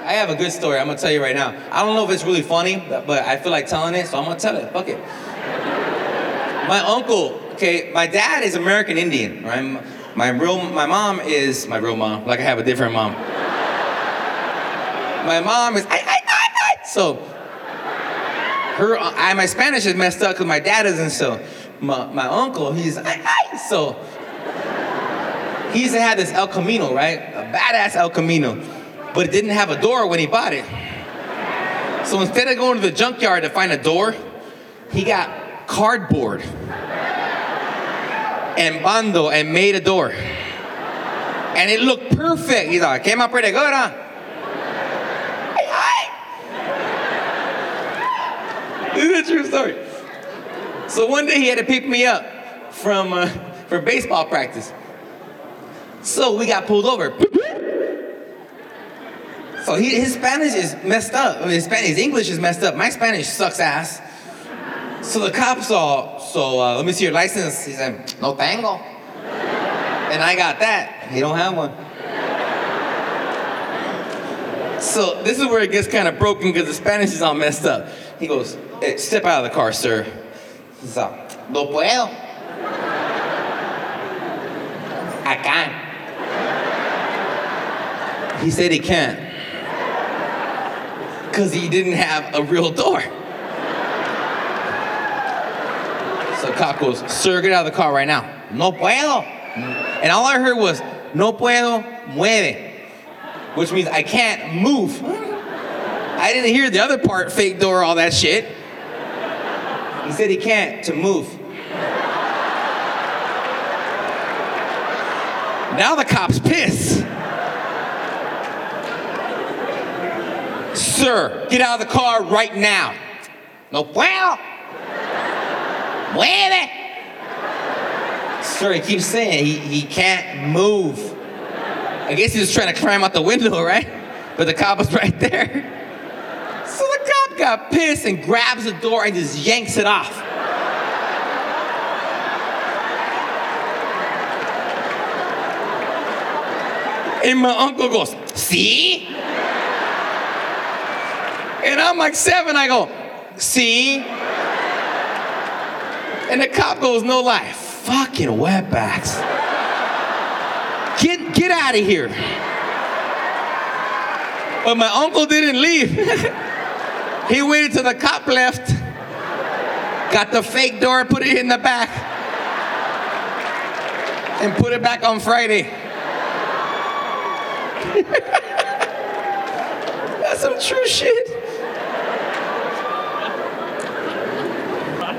I have a good story. I'm gonna tell you right now. I don't know if it's really funny, but I feel like telling it, so I'm gonna tell it. Fuck it. My uncle, okay, my dad is American Indian, right? My mom is my real mom, like I have a different mom. My mom is, so my Spanish is messed up because my dad isn't, so my uncle, he's, so he used to have this El Camino, right? A badass El Camino, but it didn't have a door when he bought it. So instead of going to the junkyard to find a door, he got cardboard and bando and made a door. And it looked perfect. He's like, came out pretty good, huh? This is a true story. So one day he had to pick me up from baseball practice. So we got pulled over. So his Spanish is messed up. His English is messed up. My Spanish sucks ass. So the cop saw, let me see your license. He said, no tengo. And I got that. He don't have one. So this is where it gets kind of broken because the Spanish is all messed up. He goes, hey, step out of the car, sir. He's like, no puedo. Acá. He said he can't. Because he didn't have a real door. So the cop goes, sir, get out of the car right now. No puedo. And all I heard was, no puedo, mueve. Which means I can't move. I didn't hear the other part, fake door, all that shit. He said he can't, to move. Now the cop's pissed. Sir, get out of the car right now. No puedo. Mueve. Sir, he keeps saying he can't move. I guess he was trying to climb out the window, right? But the cop was right there. So the cop got pissed and grabs the door and just yanks it off. And my uncle goes, see? And I'm like 7, I go, see? And the cop goes, no lie, fucking wetbacks. Get out of here. But my uncle didn't leave. He waited till the cop left, got the fake door, put it in the back, and put it back on Friday. That's some true shit.